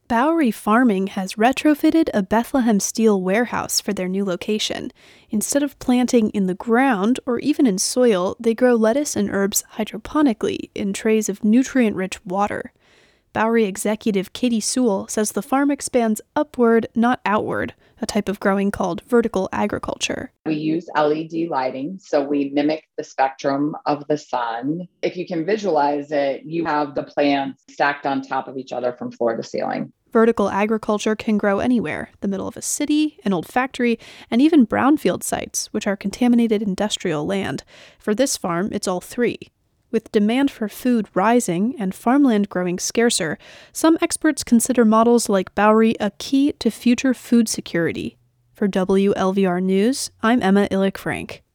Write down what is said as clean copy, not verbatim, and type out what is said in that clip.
Bowery Farming has retrofitted a Bethlehem Steel warehouse for their new location. Instead of planting in the ground or even in soil, they grow lettuce and herbs hydroponically in trays of nutrient-rich water. Bowery executive Katie Sewell says the farm expands upward, not outward, a type of growing called vertical agriculture. We use LED lighting, so we mimic the spectrum of the sun. If you can visualize it, you have the plants stacked on top of each other from floor to ceiling. Vertical agriculture can grow anywhere, the middle of a city, an old factory, and even brownfield sites, which are contaminated industrial land. For this farm, it's all three. With demand for food rising and farmland growing scarcer, some experts consider models like Bowery a key to future food security. For WLVR News, I'm Emma Illick-Frank.